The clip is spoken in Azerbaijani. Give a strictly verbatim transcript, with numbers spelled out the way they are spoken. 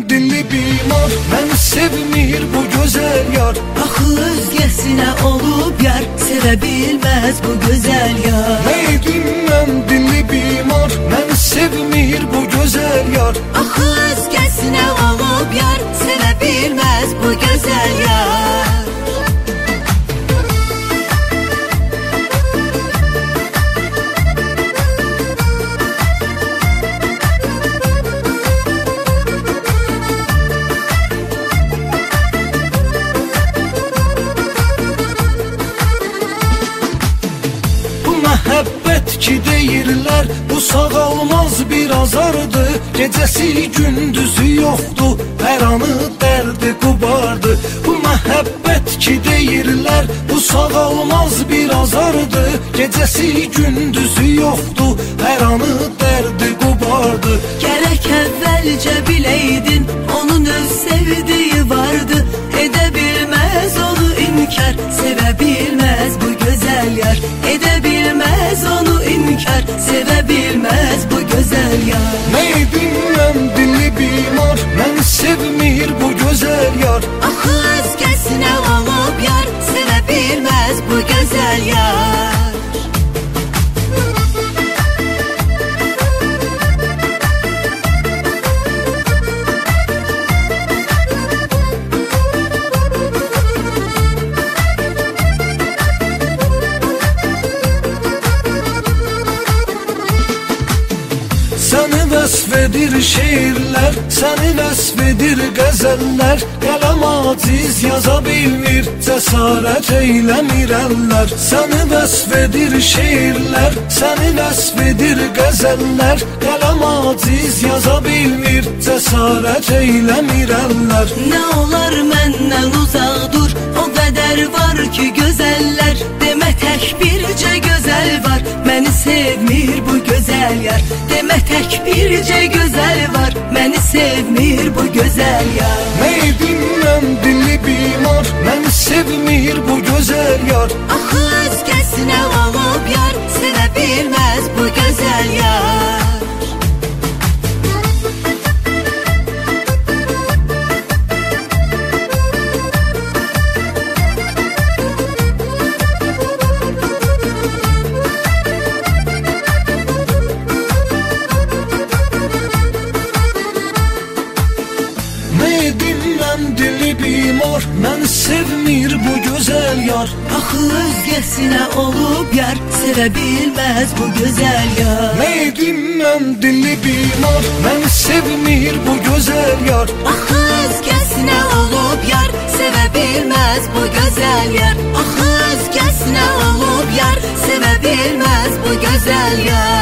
dilli bimar, mən sevmir bu gözəl yar. Axı özgəsinə olub yar, sevə bilməz bu gözəl yar. Nə edim mən dilli bimar, mən sevmir bu gözəl yar. Axı özgəsinə olub yar, sevə bilməz bu gözəl yar. Məhəbbət ki deyirlər, bu sağalmaz bir azardır. Gecəsi gündüzü yoxdur, hər anı dərdi qubardı. Bu məhəbbət ki deyirlər, bu sağalmaz bir azardır. Gecəsi gündüzü yoxdur, hər anı dərdi qubardı. Gərək əvvəlcə biləydin, onun öz sevdiyi vardı. Edə bilməz onu inkar, sevə bilməz bu gözəl yar. Edə bilməz onu inkar, sevə bilməz bu gözəl yar. Nə edim mən dilli bimar, mən sevmir bu gözəl yar. Axı özgəsinə olub yar, sevə bilməz bu gözəl yar. Səni vəsf edir şeirlər, səni vəsf edir qəzəllər. Qələm aciz yaza bilmir, cəsarət eyləmir əllər. Səni vəsf edir şeirlər, səni vəsf edir qəzəllər. Qələm aciz yaza bilmir, cəsarət eyləmir əllər. Nə olar məndən uzaq dur, o qədər var ki gözəllər. Demə tək bircə gözəl var, məni sevmir bu gözəl yar. Demə tək bircə gözəl var, məni sevmir bu gözəl yar. Nə edim mən dilli bimar, mən sevmir bu gözəl yar. Axı özgəsinə olub yar, sevə bilməz bu gözəl yar. Dilli bimar, mən sevmir bu gözəl yar. Axı özgəsinə olub yar, sevə bilməz bu gözəl yar. Nə edim mən dilli bimar, mən sevmir bu gözəl yar. Axı özgəsinə olub yar, sevə bilməz bu gözəl yar. Axı özgəsinə olub yar, sevə bilməz bu gözəl yar.